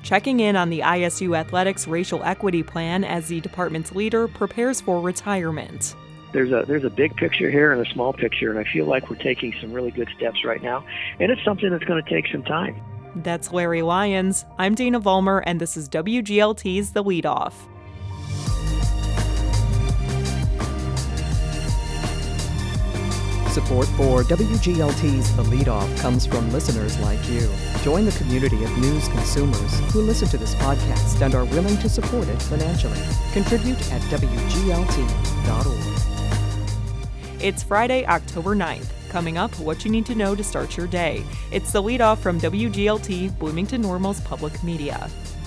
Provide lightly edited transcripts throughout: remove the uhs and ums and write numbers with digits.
checking in on the ISU Athletics racial equity plan as the department's leader prepares for retirement. There's a big picture here and a small picture, and I feel like we're taking some really good steps right now, and it's something that's going to take some time. That's Larry Lyons. I'm Dana Vollmer, and this is WGLT's The Leadoff. Support for WGLT's The Leadoff comes from listeners like you. Join the community of news consumers who listen to this podcast and are willing to support it financially. Contribute at WGLT.org. It's Friday, October 9th. Coming up, what you need to know to start your day. It's The Leadoff from WGLT, Bloomington Normal's public media.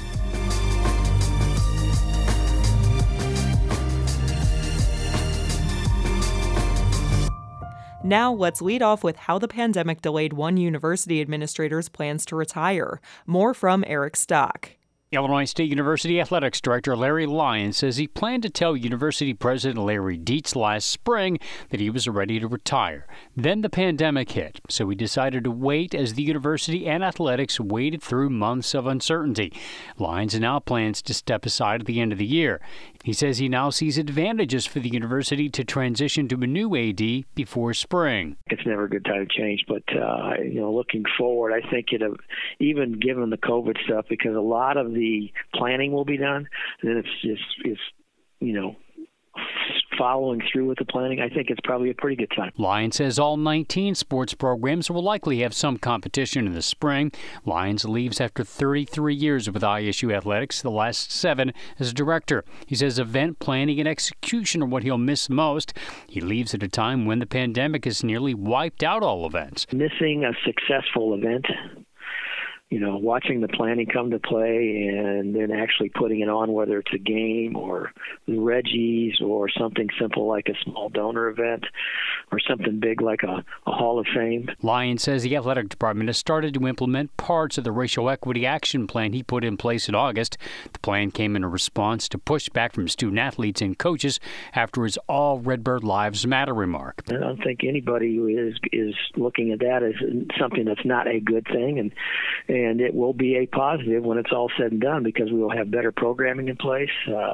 Now, let's lead off with how the pandemic delayed one university administrator's plans to retire. More from Eric Stock. Illinois State University Athletics Director Larry Lyons says he planned to tell University President Larry Dietz last spring that he was ready to retire. Then the pandemic hit, so he decided to wait as the university and athletics waded through months of uncertainty. Lyons now plans to step aside at the end of the year. He says he now sees advantages for the university to transition to a new AD before spring. It's never a good time to change, but looking forward, I think even given the COVID stuff, because a lot of the planning will be done, then it's following through with the planning. I think it's probably a pretty good time. Lyons says all 19 sports programs will likely have some competition in the spring. Lyons leaves after 33 years with ISU Athletics, the last 7 as director. He says event planning and execution are what he'll miss most. He leaves at a time when the pandemic has nearly wiped out all events. Missing a successful event, watching the planning come to play and then actually putting it on, whether it's a game or the Reggies or something simple like a small donor event or something big like a Hall of Fame. Lyons says the athletic department has started to implement parts of the racial equity action plan he put in place in August. The plan came in a response to pushback from student athletes and coaches after his All Redbird Lives Matter remark. I don't think anybody is looking at that as something that's not a good thing, and it will be a positive when it's all said and done, because we will have better programming in place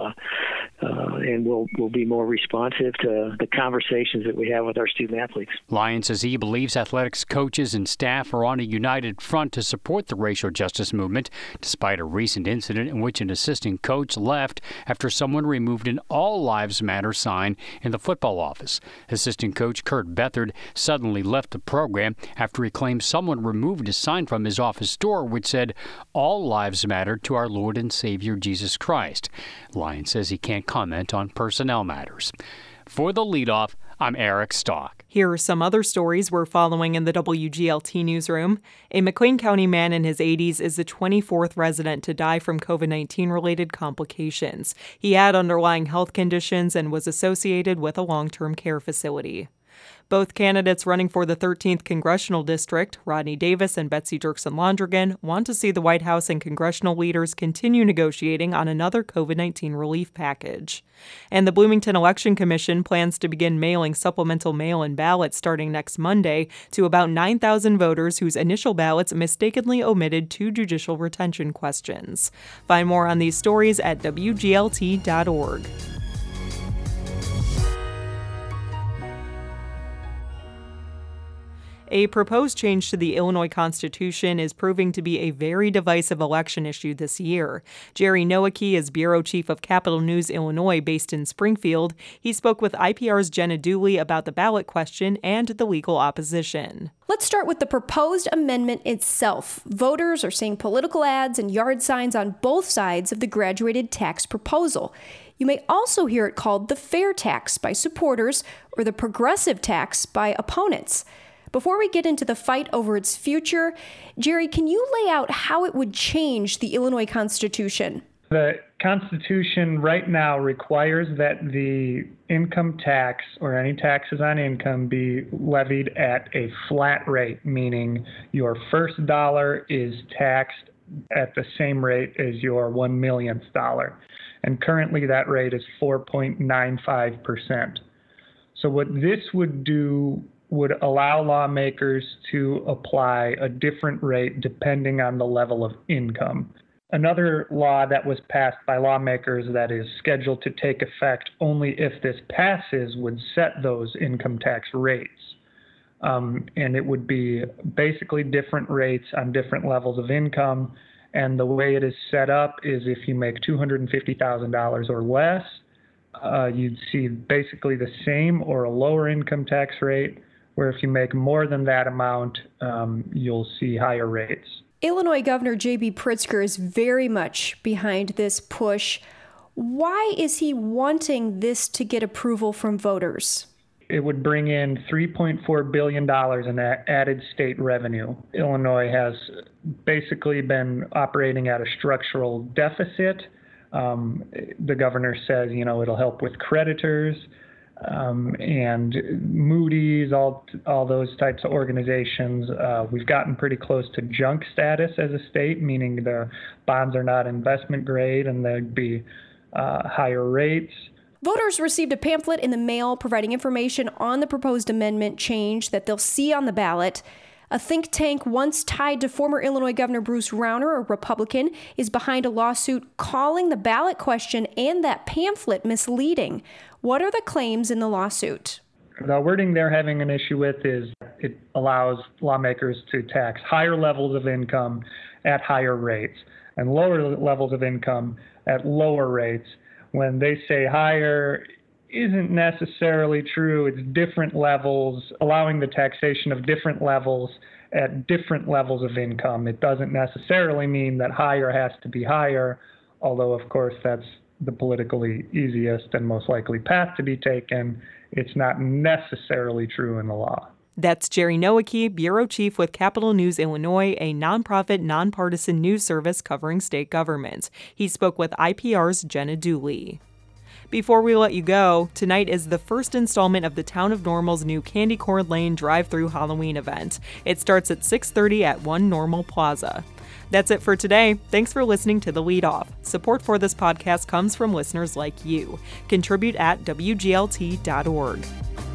and we'll be more responsive to the conversations that we have with our student athletes. Lyons says he believes athletics coaches and staff are on a united front to support the racial justice movement, despite a recent incident in which an assistant coach left after someone removed an All Lives Matter sign in the football office. Assistant coach Kurt Bethard suddenly left the program after he claimed someone removed a sign from his office door which said, "All lives matter to our Lord and Savior Jesus Christ." Lyons says he can't comment on personnel matters. For The Leadoff, I'm Eric Stock. Here are some other stories we're following in the WGLT newsroom. A McLean County man in his 80s is the 24th resident to die from COVID-19-related complications. He had underlying health conditions and was associated with a long-term care facility. Both candidates running for the 13th Congressional District, Rodney Davis and Betsy Dirksen-Londrigan, want to see the White House and congressional leaders continue negotiating on another COVID-19 relief package. And the Bloomington Election Commission plans to begin mailing supplemental mail-in ballots starting next Monday to about 9,000 voters whose initial ballots mistakenly omitted 2 judicial retention questions. Find more on these stories at WGLT.org. A proposed change to the Illinois Constitution is proving to be a very divisive election issue this year. Jerry Nowicki is Bureau Chief of Capital News Illinois based in Springfield. He spoke with IPR's Jenna Dooley about the ballot question and the legal opposition. Let's start with the proposed amendment itself. Voters are seeing political ads and yard signs on both sides of the graduated tax proposal. You may also hear it called the fair tax by supporters or the progressive tax by opponents. Before we get into the fight over its future, Jerry, can you lay out how it would change the Illinois Constitution? The Constitution right now requires that the income tax or any taxes on income be levied at a flat rate, meaning your first dollar is taxed at the same rate as your 1 millionth dollar. And currently that rate is 4.95%. So what this would do would allow lawmakers to apply a different rate depending on the level of income. Another law that was passed by lawmakers that is scheduled to take effect only if this passes would set those income tax rates. And it would be basically different rates on different levels of income. And the way it is set up is if you make $250,000 or less, you'd see basically the same or a lower income tax rate, where if you make more than that amount, you'll see higher rates. Illinois Governor J.B. Pritzker is very much behind this push. Why is he wanting this to get approval from voters? It would bring in $3.4 billion in added state revenue. Illinois has basically been operating at a structural deficit. The governor says, it'll help with creditors and Moody's, all those types of organizations. We've gotten pretty close to junk status as a state, meaning the bonds are not investment grade and there'd be higher rates. Voters received a pamphlet in the mail providing information on the proposed amendment change that they'll see on the ballot. A think tank once tied to former Illinois Governor Bruce Rauner, a Republican, is behind a lawsuit calling the ballot question and that pamphlet misleading. What are the claims in the lawsuit? The wording they're having an issue with is it allows lawmakers to tax higher levels of income at higher rates and lower levels of income at lower rates. When they say higher, isn't necessarily true. It's different levels, allowing the taxation of different levels at different levels of income. It doesn't necessarily mean that higher has to be higher, although, of course, that's the politically easiest and most likely path to be taken. It's not necessarily true in the law. That's Jerry Nowicki, Bureau Chief with Capital News Illinois, a nonprofit, nonpartisan news service covering state government. He spoke with IPR's Jenna Dooley. Before we let you go, tonight is the first installment of the Town of Normal's new Candy Corn Lane drive-through Halloween event. It starts at 6:30 at One Normal Plaza. That's it for today. Thanks for listening to The Lead Off. Support for this podcast comes from listeners like you. Contribute at WGLT.org.